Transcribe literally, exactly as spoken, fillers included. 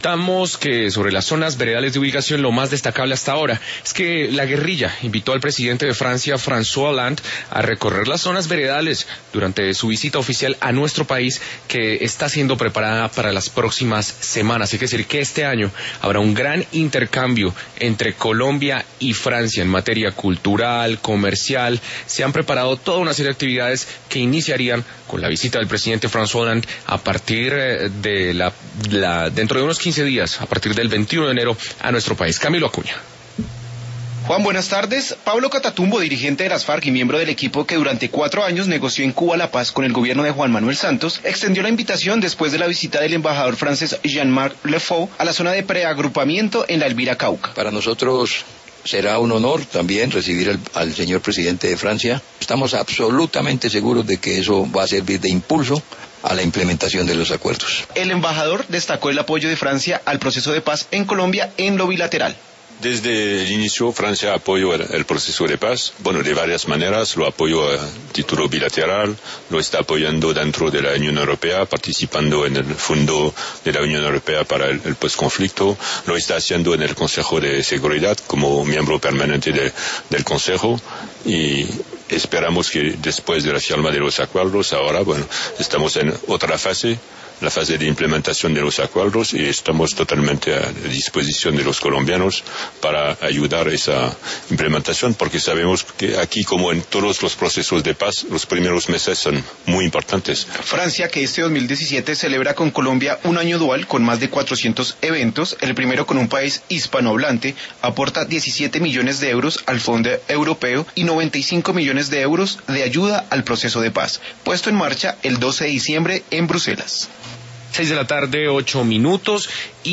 contamos que sobre las zonas veredales de ubicación lo más destacable hasta ahora es que la guerrilla invitó al presidente de Francia, François Hollande, a recorrer las zonas veredales durante su visita oficial a nuestro país, que está siendo preparada para las próximas semanas. Hay que decir que este año habrá un gran intercambio entre Colombia y Francia en materia cultural, comercial. Se han preparado toda una serie de actividades que iniciarían con la visita del presidente François Hollande a partir de la, la dentro de unos quince días, a partir del veintiuno de enero, a nuestro país. Camilo Acuña. Juan, buenas tardes. Pablo Catatumbo, dirigente de las FARC y miembro del equipo que durante cuatro años negoció en Cuba la paz con el gobierno de Juan Manuel Santos, extendió la invitación después de la visita del embajador francés Jean-Marc Lefort a la zona de preagrupamiento en la Elvira Cauca. Para nosotros será un honor también recibir al, al señor presidente de Francia. Estamos absolutamente seguros de que eso va a servir de impulso a la implementación de los acuerdos. El embajador destacó el apoyo de Francia al proceso de paz en Colombia en lo bilateral. Desde el inicio Francia apoyó el, el proceso de paz, bueno, de varias maneras. Lo apoyó a título bilateral, lo está apoyando dentro de la Unión Europea, participando en el Fondo de la Unión Europea para el, el postconflicto, lo está haciendo en el Consejo de Seguridad como miembro permanente de, del Consejo, y esperamos que después de la firma de los acuerdos, ahora, bueno, estamos en otra fase, la fase de implementación de los acuerdos, y estamos totalmente a disposición de los colombianos para ayudar a esa implementación, porque sabemos que aquí, como en todos los procesos de paz, los primeros meses son muy importantes. Francia, que este dos mil diecisiete celebra con Colombia un año dual con más de cuatrocientos eventos, el primero con un país hispanohablante, aporta diecisiete millones de euros al Fondo Europeo y noventa y cinco millones de euros de ayuda al proceso de paz, puesto en marcha el doce de diciembre en Bruselas. Seis de la tarde, ocho minutos. Y